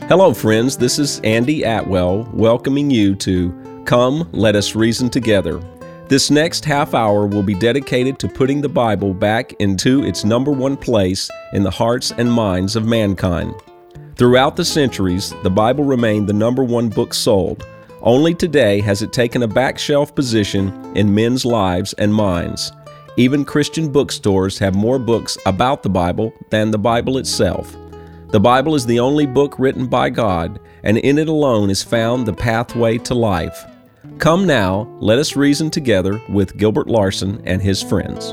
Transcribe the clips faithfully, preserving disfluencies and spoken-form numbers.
Hello, friends. This is Andy Atwell welcoming you to Come, Let Us Reason Together. This next half hour will be dedicated to putting the Bible back into its number one place in the hearts and minds of mankind. Throughout the centuries, the Bible remained the number one book sold. Only today has it taken a back shelf position in men's lives and minds. Even Christian bookstores have more books about the Bible than the Bible itself. The Bible is the only book written by God, and in it alone is found the pathway to life. Come now, let us reason together with Gilbert Larson and his friends.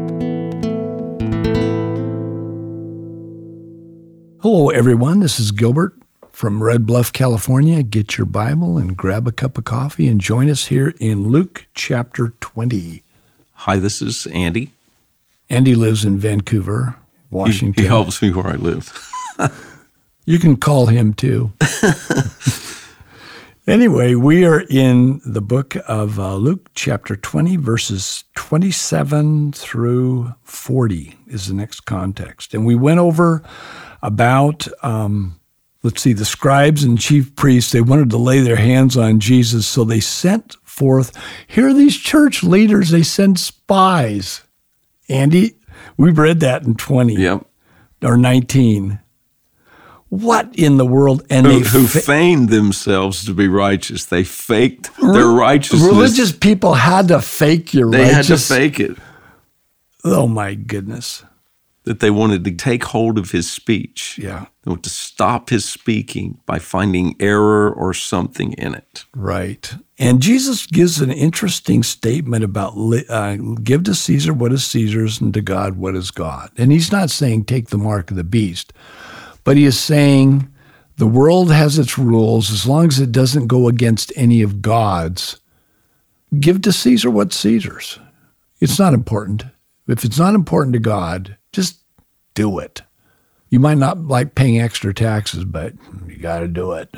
Hello, everyone. This is Gilbert from Red Bluff, California. Get your Bible and grab a cup of coffee and join us here in Luke chapter twenty. Hi, this is Andy. Andy lives in Vancouver, Washington. He, he helps me where I live. You can call him too. Anyway, we are in the book of uh, Luke chapter twenty, verses twenty-seven through forty is the next context. And we went over about, um, let's see, the scribes and chief priests. They wanted to lay their hands on Jesus, so they sent forth. Here are these church leaders. They send spies. Andy, we read that in twenty Yep. or nineteen. What in the world? And Who, they who fa- feigned themselves to be righteous. They faked their righteousness. Religious people had to fake your They righteous. had to fake it. Oh, my goodness. That they wanted to take hold of his speech. Yeah. They wanted to stop his speaking by finding error or something in it. Right. And Jesus gives an interesting statement about uh, give to Caesar what is Caesar's and to God what is God. And he's not saying take the mark of the beast, but he is saying the world has its rules. As long as it doesn't go against any of God's, give to Caesar what's Caesar's. It's not important. If it's not important to God, just do it. You might not like paying extra taxes, but you got to do it.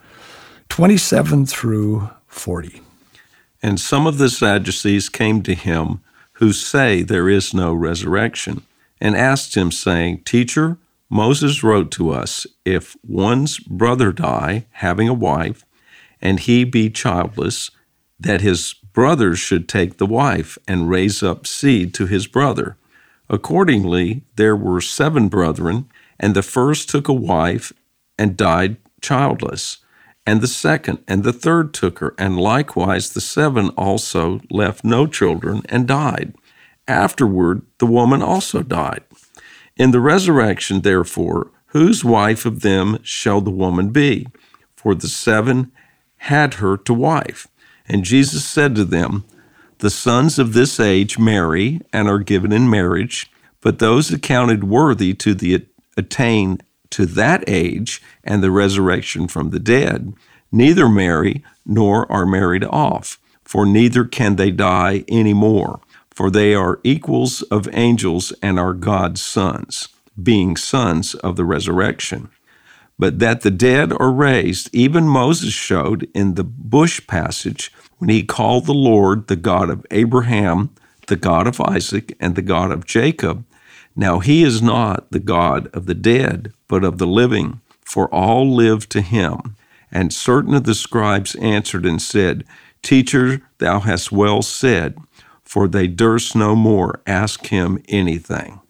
twenty-seven through forty. And some of the Sadducees came to him who say there is no resurrection, and asked him, saying, Teacher, Moses wrote to us, if one's brother die, having a wife, and he be childless, that his brother should take the wife and raise up seed to his brother. Accordingly, there were seven brethren, and the first took a wife and died childless. And the second and the third took her, and likewise the seven also left no children and died. Afterward, the woman also died. In the resurrection, therefore, whose wife of them shall the woman be? For the seven had her to wife. And Jesus said to them, The sons of this age marry and are given in marriage, but those accounted worthy to the attain to that age and the resurrection from the dead, neither marry nor are married off, for neither can they die any more. For they are equals of angels and are God's sons, being sons of the resurrection. But that the dead are raised, even Moses showed in the bush passage when he called the Lord the God of Abraham, the God of Isaac, and the God of Jacob. Now he is not the God of the dead, but of the living, for all live to him. And certain of the scribes answered and said, Teacher, thou hast well said, for they durst no more ask him anything.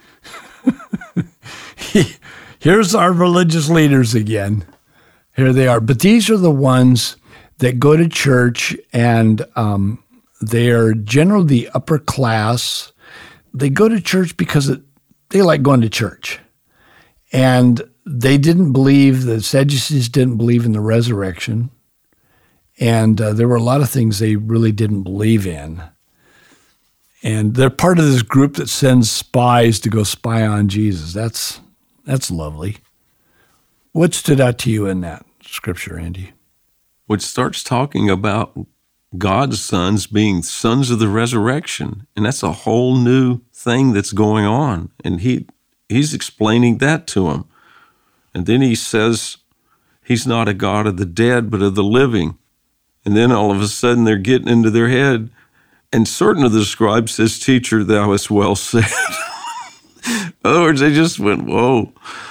Here's our religious leaders again. Here they are. But these are the ones that go to church, and um, they are generally the upper class. They go to church because it, they like going to church. And they didn't believe, the Sadducees didn't believe in the resurrection. And uh, there were a lot of things they really didn't believe in. And they're part of this group that sends spies to go spy on Jesus. That's that's lovely. What stood out to you in that scripture, Andy? Which starts talking about God's sons being sons of the resurrection. And that's a whole new thing that's going on. And he he's explaining that to him. And then he says he's not a God of the dead, but of the living. And then all of a sudden they're getting into their head. And certain of the scribes says, Teacher, thou hast well said. In other words, they just went, whoa.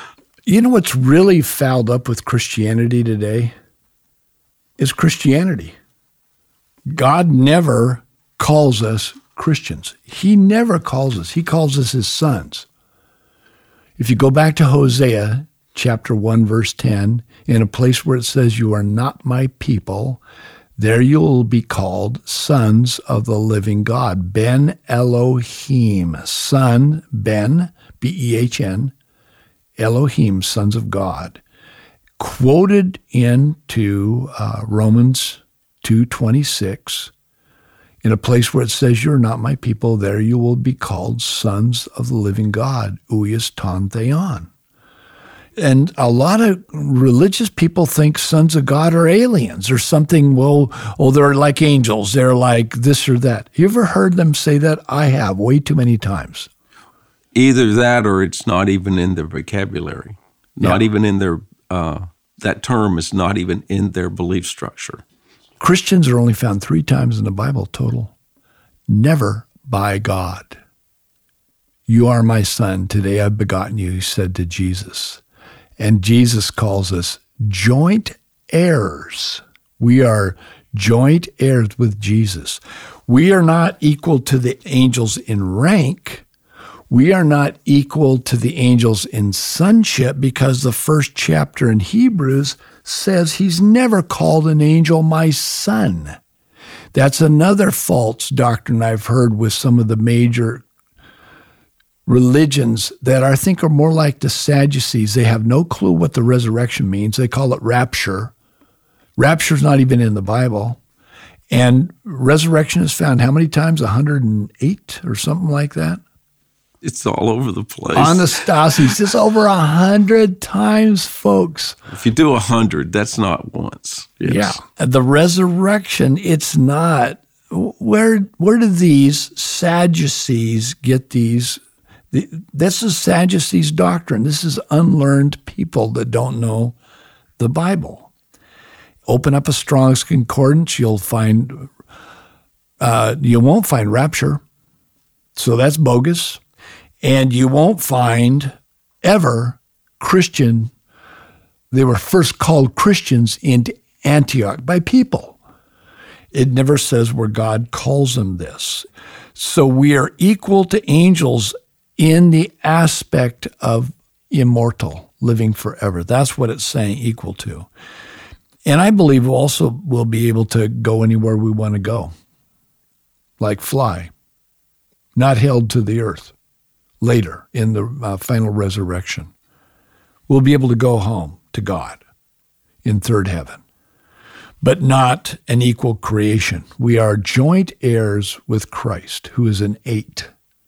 You know what's really fouled up with Christianity today? Is Christianity. God never calls us Christians. He never calls us. He calls us his sons. If you go back to Hosea chapter one, verse ten, in a place where it says, you are not my people, there you will be called sons of the living God. Ben Elohim, son, Ben, B E H N, Elohim, sons of God. Quoted into uh, Romans two twenty-six, in a place where it says, you're not my people, there you will be called sons of the living God, Ouias ton theon. And a lot of religious people think sons of God are aliens or something. Well, oh, they're like angels. They're like this or that. You ever heard them say that? I have, way too many times. Either that or it's not even in their vocabulary. Not yeah. even in their, uh, that term is not even in their belief structure. Christians are only found three times in the Bible total. Never by God. You are my son. Today I've begotten you, he said to Jesus. And Jesus calls us joint heirs. We are joint heirs with Jesus. We are not equal to the angels in rank. We are not equal to the angels in sonship because the first chapter in Hebrews says he's never called an angel my son. That's another false doctrine I've heard with some of the major religions that I think are more like the Sadducees. They have no clue what the resurrection means. They call it rapture. Rapture's not even in the Bible. And resurrection is found how many times? one hundred eight or something like that? It's all over the place. Anastasis, it's over a hundred times, folks. If you do a hundred, that's not once. It's, yeah. The resurrection, it's not. Where, where do these Sadducees get these? This is Sadducees' doctrine. This is unlearned people that don't know the Bible. Open up a Strong's Concordance, you'll find, uh, you won't find rapture. So that's bogus. And you won't find ever Christian, they were first called Christians in Antioch by people. It never says where God calls them this. So we are equal to angels in the aspect of immortal, living forever. That's what it's saying equal to. And I believe we'll also will be able to go anywhere we want to go, like fly, not held to the earth. Later in the uh, final resurrection, we'll be able to go home to God in third heaven, but not an equal creation. We are joint heirs with Christ, who is an eight.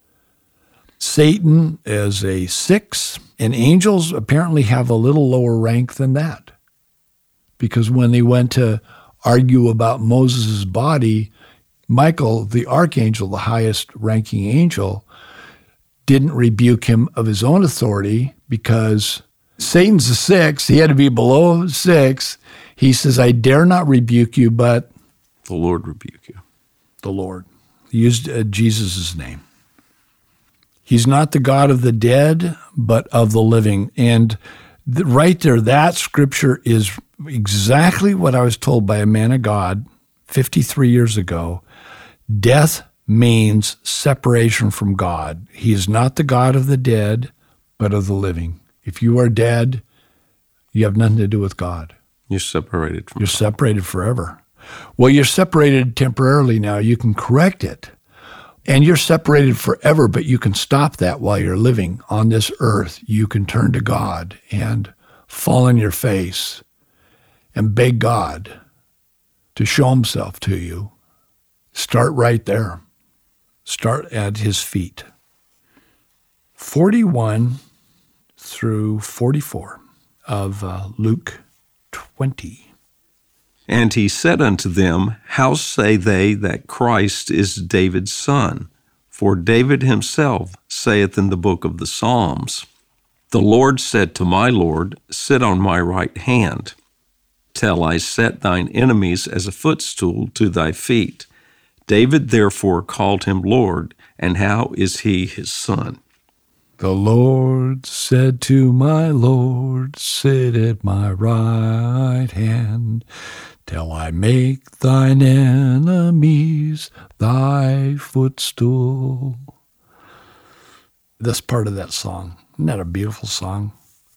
Satan is a six, and angels apparently have a little lower rank than that, because when they went to argue about Moses' body, Michael, the archangel, the highest ranking angel, didn't rebuke him of his own authority because Satan's a six. He had to be below six. He says, I dare not rebuke you, but the Lord rebuke you. The Lord. He used uh, Jesus' name. He's not the God of the dead, but of the living. And th- right there, that scripture is exactly what I was told by a man of God fifty-three years ago. Death means separation from God. He is not the God of the dead, but of the living. If you are dead, you have nothing to do with God. You're separated from You're God. separated forever. Well, you're separated temporarily now. You can correct it. And you're separated forever, but you can stop that while you're living on this earth. You can turn to God and fall on your face and beg God to show himself to you. Start right there. Start at his feet. forty-one through forty-four of uh, Luke twenty. And he said unto them, How say they that Christ is David's son? For David himself saith in the book of the Psalms, The Lord said to my Lord, Sit on my right hand, till I set thine enemies as a footstool to thy feet. David therefore called him Lord, and how is he his son? The Lord said to my Lord, sit at my right hand, till I make thine enemies thy footstool. That's part of that song. Isn't that a beautiful song?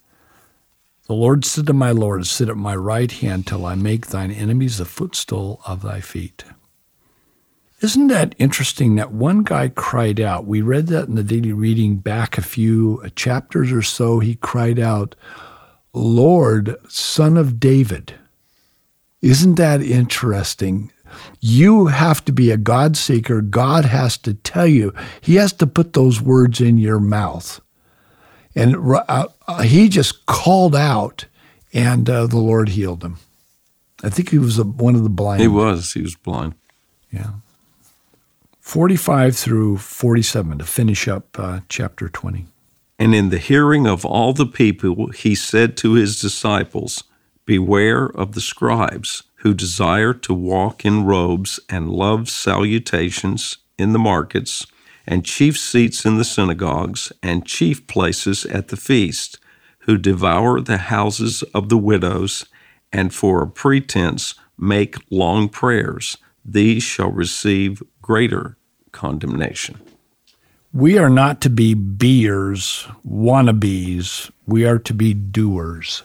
The Lord said to my Lord, sit at my right hand, till I make thine enemies the footstool of thy feet. Isn't that interesting that one guy cried out? We read that in the daily reading back a few chapters or so. He cried out, Lord, Son of David. Isn't that interesting? You have to be a God seeker. God has to tell you. He has to put those words in your mouth. And uh, he just called out, and uh, the Lord healed him. I think he was a, one of the blind. He was. He was blind. Yeah. forty-five through forty-seven to finish up uh, chapter twenty. And in the hearing of all the people, he said to his disciples, beware of the scribes who desire to walk in robes and love salutations in the markets and chief seats in the synagogues and chief places at the feast, who devour the houses of the widows and for a pretense make long prayers. These shall receive greater condemnation. We are not to be beers, wannabes. We are to be doers.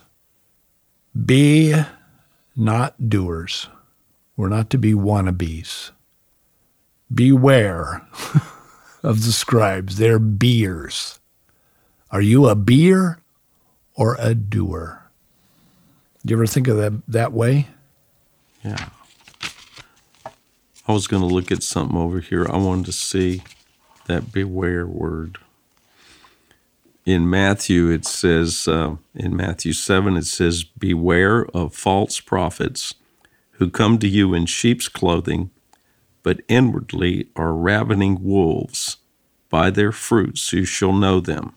Be not doers. We're not to be wannabes. Beware of the scribes. They're beers. Are you a beer or a doer? Do you ever think of that that way? Yeah. I was going to look at something over here. I wanted to see that beware word. In Matthew, it says, uh, in Matthew seven, it says, beware of false prophets who come to you in sheep's clothing, but inwardly are ravening wolves. By their fruits you shall know them.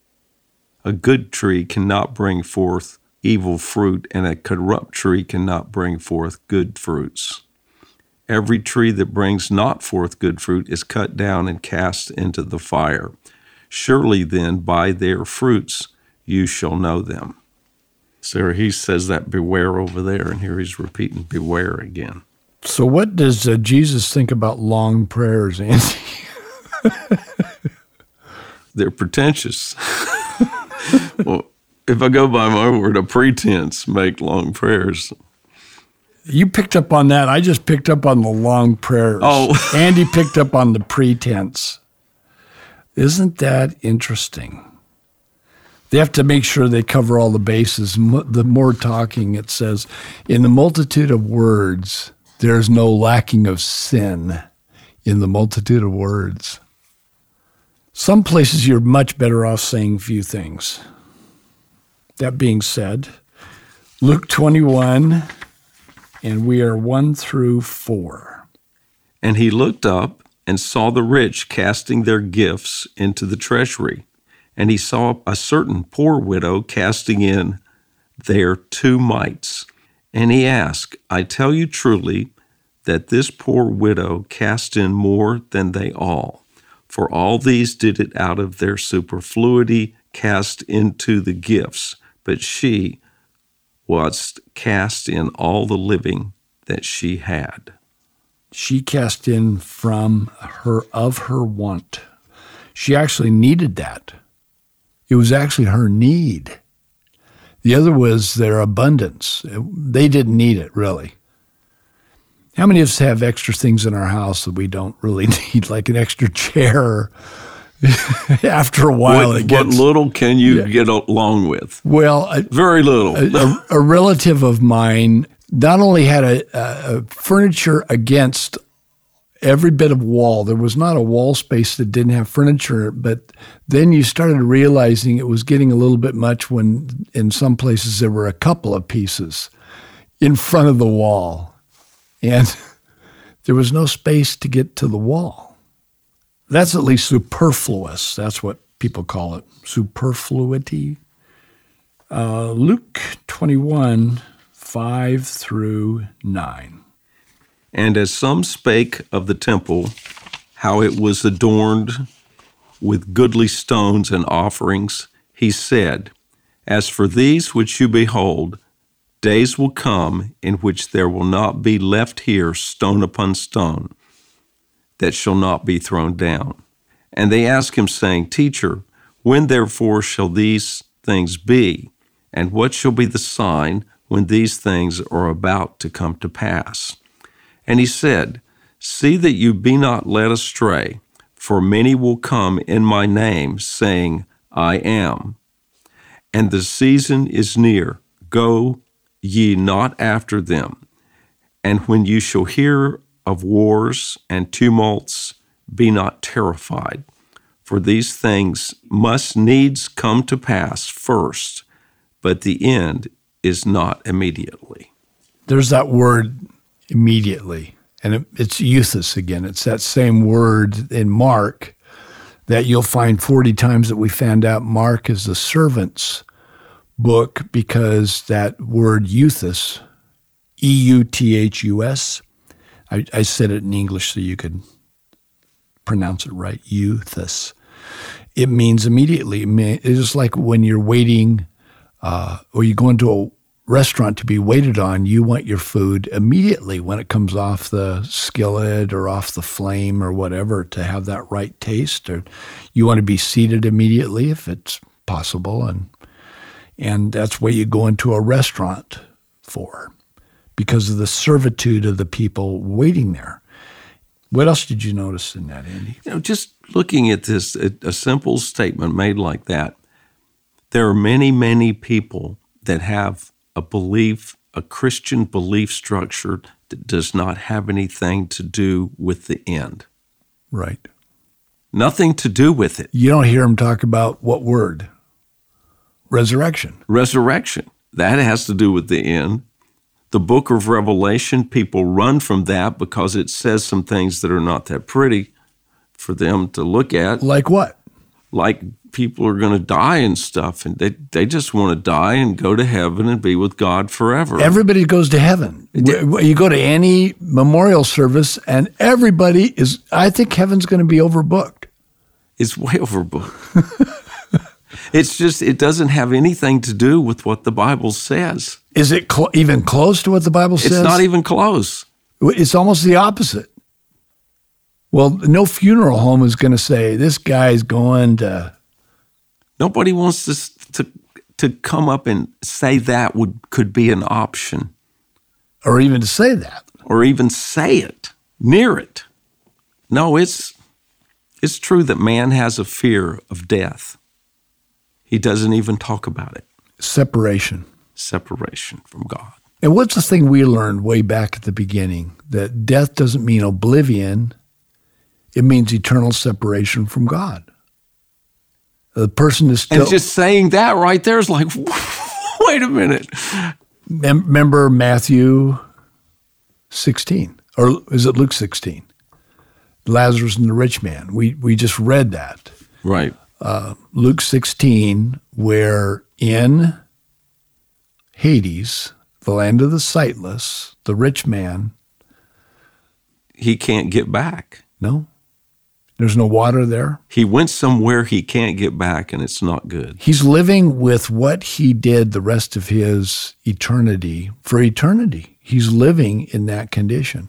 A good tree cannot bring forth evil fruit, and a corrupt tree cannot bring forth good fruits. Every tree that brings not forth good fruit is cut down and cast into the fire. Surely then by their fruits you shall know them. So he says that beware over there, and here he's repeating beware again. So what does uh, Jesus think about long prayers, Andy? They're pretentious. Well, if I go by my word, a pretense make long prayers. You picked up on that. I just picked up on the long prayers. Oh. Andy picked up on the pretense. Isn't that interesting? They have to make sure they cover all the bases. The more talking, it says, in the multitude of words, there's no lacking of sin in the multitude of words. Some places you're much better off saying few things. That being said, Luke twenty-one, and we are one through four. And he looked up and saw the rich casting their gifts into the treasury. And he saw a certain poor widow casting in their two mites. And he asked, I tell you truly that this poor widow cast in more than they all. For all these did it out of their superfluity, cast into the gifts. But she was cast in all the living that she had. She cast in from her of her want. She actually needed that. It was actually her need. The other was their abundance. They didn't need it, really. How many of us have extra things in our house that we don't really need, like an extra chair? After a while, what, it gets... What little can you yeah. get along with? Well... A, Very little. a, a relative of mine not only had a, a, a furniture against every bit of wall. There was not a wall space that didn't have furniture, but then you started realizing it was getting a little bit much when in some places there were a couple of pieces in front of the wall, and there was no space to get to the wall. That's at least superfluous. That's what people call it, superfluity. Uh, Luke twenty-one, five through nine. And as some spake of the temple, how it was adorned with goodly stones and offerings, he said, As for these which you behold, days will come in which there will not be left here stone upon stone that shall not be thrown down. And they asked him, saying, Teacher, when therefore shall these things be? And what shall be the sign when these things are about to come to pass? And he said, See that you be not led astray, for many will come in my name, saying, I am. And the season is near. Go ye not after them. And when you shall hear of wars and tumults, be not terrified. For these things must needs come to pass first, but the end is not immediately. There's that word immediately, and it, it's euthus again. It's that same word in Mark that you'll find forty times that we found out Mark is the servant's book because that word euthus, E U T H U S, I, I said it in English so you could pronounce it right, euthus. It means immediately. It's just like when you're waiting uh, or you go into a restaurant to be waited on, you want your food immediately when it comes off the skillet or off the flame or whatever to have that right taste. Or you want to be seated immediately if it's possible. And and that's what you go into a restaurant for because of the servitude of the people waiting there. What else did you notice in that, Andy? You know, just looking at this, a, a simple statement made like that, there are many, many people that have a belief, a Christian belief structure that does not have anything to do with the end. Right. Nothing to do with it. You don't hear them talk about what word? Resurrection. Resurrection. That has to do with the end. The book of Revelation, people run from that because it says some things that are not that pretty for them to look at. Like what? Like people are going to die and stuff, and they, they just want to die and go to heaven and be with God forever. Everybody goes to heaven. You go to any memorial service, and everybody is, I think heaven's going to be overbooked. It's way overbooked. It's just, it doesn't have anything to do with what the Bible says. Is it cl- even close to what the Bible says? It's not even close. It's almost the opposite. Well, no funeral home is going to say, this guy's going to... Nobody wants to, to, to come up and say that would could be an option. Or even to say that. Or even say it, near it. No, it's it's true that man has a fear of death. He doesn't even talk about it. Separation. Separation from God. And what's the thing we learned way back at the beginning? That death doesn't mean oblivion. It means eternal separation from God. The person is still... And just saying that right there is like, wait a minute. Remember Matthew sixteen, or is it Luke sixteen? Lazarus and the rich man. We we just read that. Right. Uh, Luke sixteen, where in Hades, the land of the sightless, the rich man... He can't get back. No. There's no water there. He went somewhere he can't get back, and it's not good. He's living with what he did the rest of his eternity, for eternity. He's living in that condition.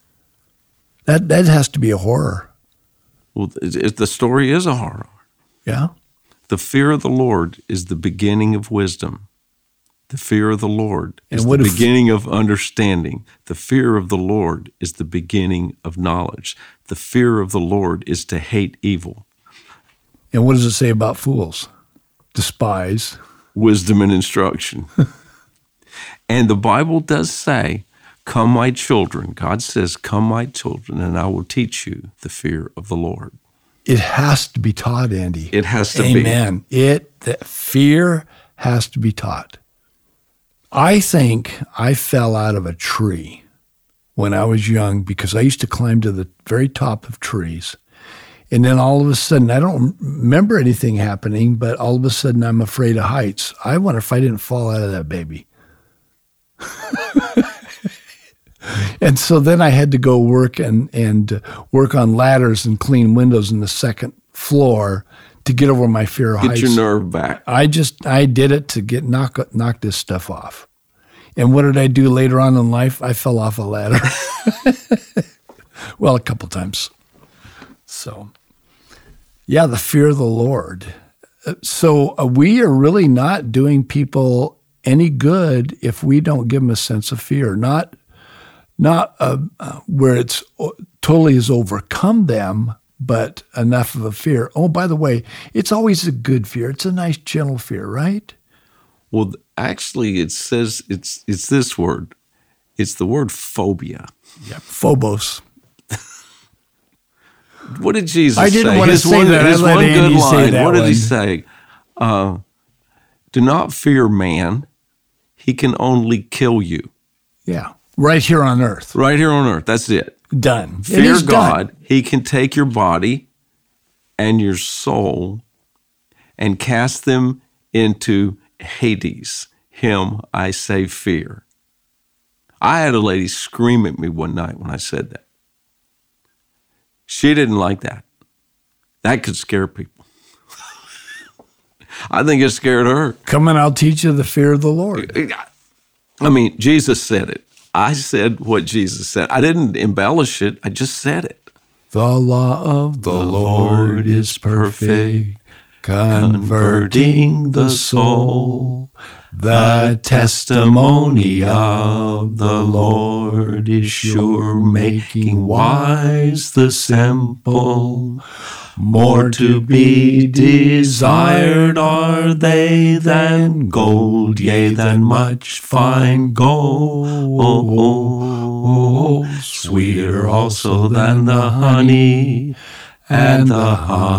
That that has to be a horror. Well, it, it, the story is a horror. Yeah? The fear of the Lord is the beginning of wisdom. The fear of the Lord is the if, beginning of understanding. The fear of the Lord is the beginning of knowledge. The fear of the Lord is to hate evil. And what does it say about fools? Despise wisdom and instruction. And the Bible does say, come my children. God says, come my children, and I will teach you the fear of the Lord. It has to be taught, Andy. It has to Amen. be. Amen. It, the fear has to be taught. I think I fell out of a tree when I was young because I used to climb to the very top of trees. And then all of a sudden, I don't remember anything happening, but all of a sudden I'm afraid of heights. I wonder if I didn't fall out of that baby. And so then I had to go work and, and work on ladders and clean windows in the second floor to get over my fear of Get heights. your nerve back. I just, I did it to get knock, knock this stuff off. And what did I do later on in life? I fell off a ladder. Well, a couple times. So, yeah, the fear of the Lord. So uh, we are really not doing people any good if we don't give them a sense of fear. Not, not uh, uh, where it's totally has overcome them, but enough of a fear. Oh, by the way, it's always a good fear. It's a nice, gentle fear, right? Well, actually, it says it's it's this word. It's the word phobia. Yep. Phobos. What did Jesus say? I didn't want to His say one, that. I his let one Andy good say line. that What did one. he say? Uh, Do not fear man. He can only kill you. Yeah. Right here on earth. Right here on earth. That's it. Done. It Fear is God. done. He can take your body and your soul and cast them into Hades. Him I say fear. I had a lady scream at me one night when I said that. She didn't like that. That could scare people. I think it scared her. Come and I'll teach you the fear of the Lord. I mean, Jesus said it. I said what Jesus said. I didn't embellish it. I just said it. The law of the, Lord is perfect, converting the soul. The testimony of the Lord is sure, making wise the simple. More to be desired are they than gold, yea, than much fine gold. Sweeter also than the honey and the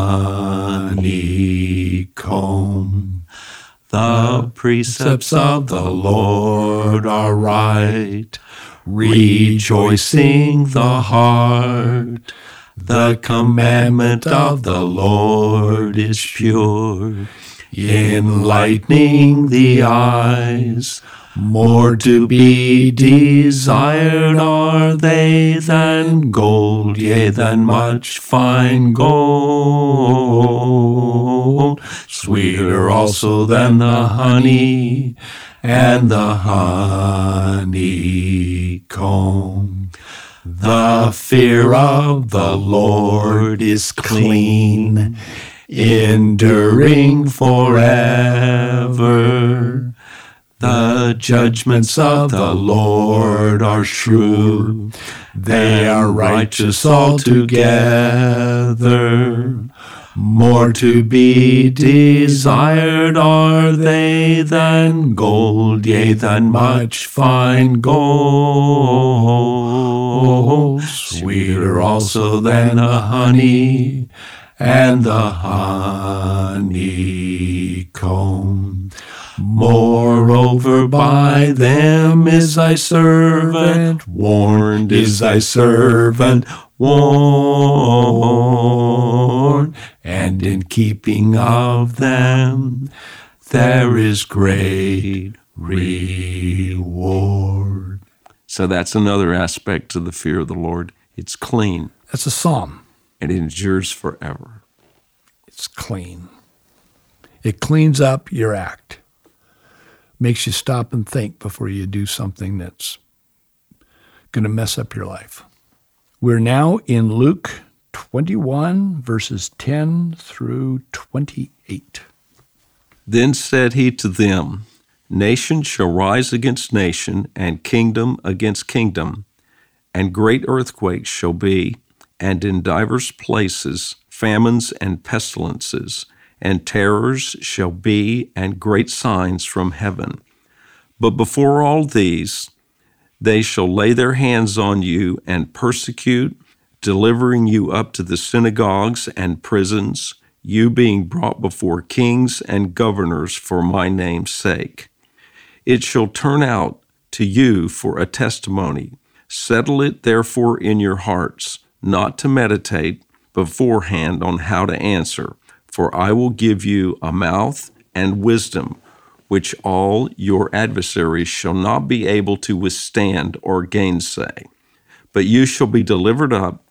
honeycomb. The precepts of the Lord are right, rejoicing the heart. The commandment of the Lord is pure, enlightening the eyes. More to be desired are they than gold, yea, than much fine gold. Sweeter also than the honey and the honeycomb. The fear of the Lord is clean, enduring forever. The judgments of the Lord are true, they are righteous altogether. More to be desired are they than gold, yea, than much fine gold. Sweeter also than the honey and the honeycomb. Moreover, by them is thy servant warned, is thy servant warned, and in keeping of them there is great reward. So that's another aspect to the fear of the Lord. It's clean. That's a psalm. It endures forever. It's clean. It cleans up your act. Makes you stop and think before you do something that's going to mess up your life. We're now in Luke twenty-one, verses ten through twenty-eight. Then said he to them, Nation shall rise against nation, and kingdom against kingdom, and great earthquakes shall be, and in divers places famines and pestilences, and terrors shall be, and great signs from heaven. But before all these, they shall lay their hands on you and persecute, delivering you up to the synagogues and prisons, you being brought before kings and governors for my name's sake. It shall turn out to you for a testimony. Settle it therefore in your hearts, not to meditate beforehand on how to answer. For I will give you a mouth and wisdom, which all your adversaries shall not be able to withstand or gainsay. But you shall be delivered up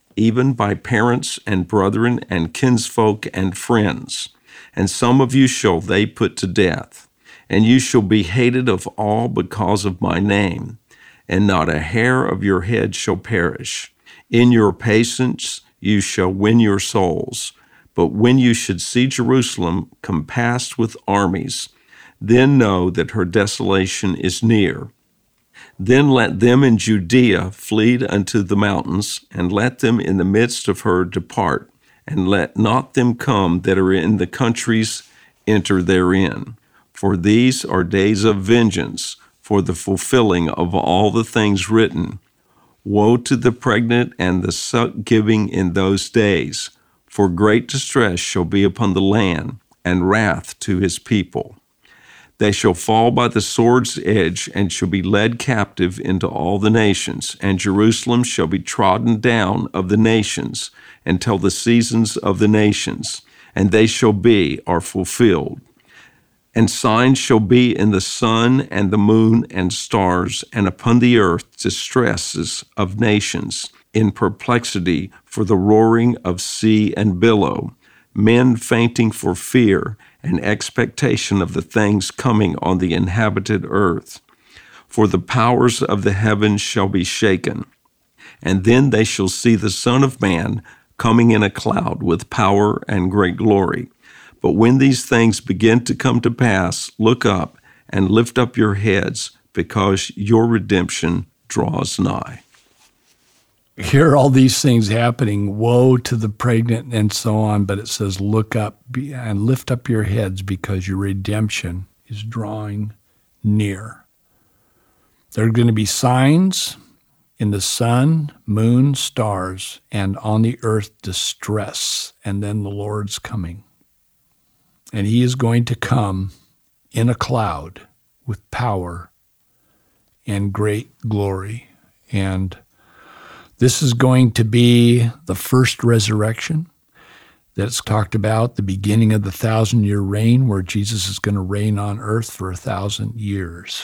even by parents and brethren and kinsfolk and friends. And some of you shall they put to death. And you shall be hated of all because of my name, and not a hair of your head shall perish. In your patience you shall win your souls. But when you should see Jerusalem compassed with armies, then know that her desolation is near. Then let them in Judea flee unto the mountains, and let them in the midst of her depart, and let not them come that are in the countries enter therein. For these are days of vengeance, for the fulfilling of all the things written. Woe to the pregnant and the suck-giving in those days, for great distress shall be upon the land, and wrath to his people. They shall fall by the sword's edge, and shall be led captive into all the nations, and Jerusalem shall be trodden down of the nations, until the seasons of the nations, and they shall be, are fulfilled. And signs shall be in the sun and the moon and stars, and upon the earth distresses of nations, in perplexity for the roaring of sea and billow, men fainting for fear and expectation of the things coming on the inhabited earth. For the powers of the heavens shall be shaken. And then they shall see the Son of Man coming in a cloud with power and great glory. But when these things begin to come to pass, look up and lift up your heads, because your redemption draws nigh. Hear all these things happening, woe to the pregnant and so on, but it says, look up and lift up your heads, because your redemption is drawing near. There are going to be signs in the sun, moon, stars, and on the earth distress, and then the Lord's coming. And he is going to come in a cloud with power and great glory. And this is going to be the first resurrection that's talked about, the beginning of the thousand-year reign, where Jesus is going to reign on earth for a thousand years.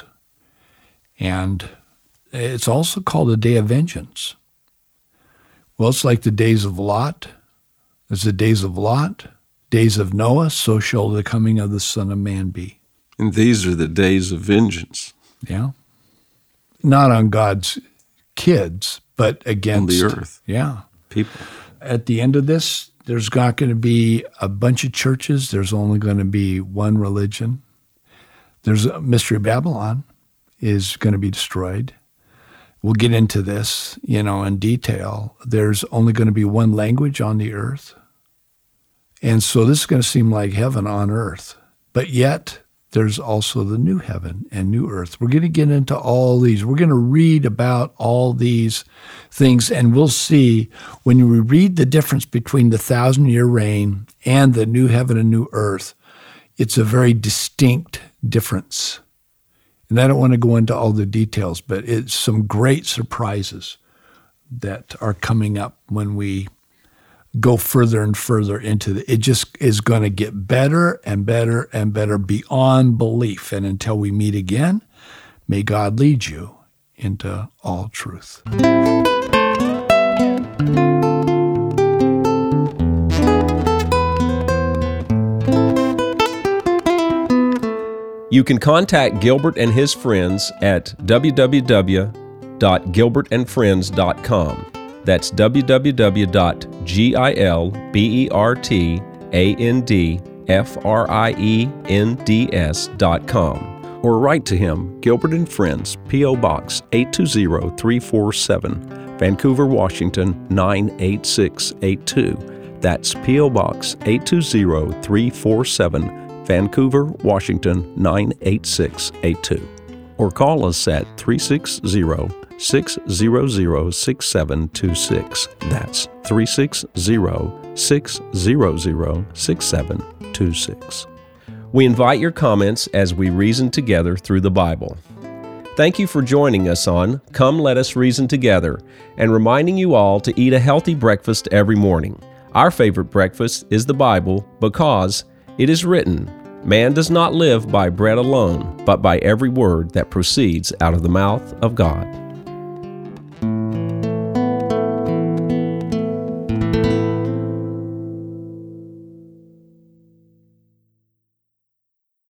And it's also called a day of vengeance. Well, it's like the days of Lot. It's the days of Lot. Days of Noah, so shall the coming of the Son of Man be. And these are the days of vengeance. Yeah. Not on God's kids, but against on the earth. Yeah. People. At the end of this, there's not going to be a bunch of churches. There's only going to be one religion. There's a Mystery Babylon is going to be destroyed. We'll get into this, you know, in detail. There's only going to be one language on the earth. And so this is going to seem like heaven on earth. But yet, there's also the new heaven and new earth. We're going to get into all these. We're going to read about all these things, and we'll see when we read the difference between the thousand-year reign and the new heaven and new earth, it's a very distinct difference. And I don't want to go into all the details, but it's some great surprises that are coming up when we go further and further into the, it just is going to get better and better and better beyond belief. And until we meet again, may God lead you into all truth. You can contact Gilbert and his friends at w w w dot gilbert and friends dot com. That's w w w dot gilbert and friends dot com. Or write to him, Gilbert and Friends, P O. Box eight two zero three four seven, Vancouver, Washington nine eight six eight two. That's P O. Box eight two zero three four seven, Vancouver, Washington nine eight six eight two. Or call us at three six zero, six zero zero, six seven two six. That's three six zero, six zero zero, six seven two six. We invite your comments as we reason together through the Bible. Thank you for joining us on Come Let Us Reason Together, and reminding you all to eat a healthy breakfast every morning. Our favorite breakfast is the Bible, because it is written, "Man does not live by bread alone, but by every word that proceeds out of the mouth of God."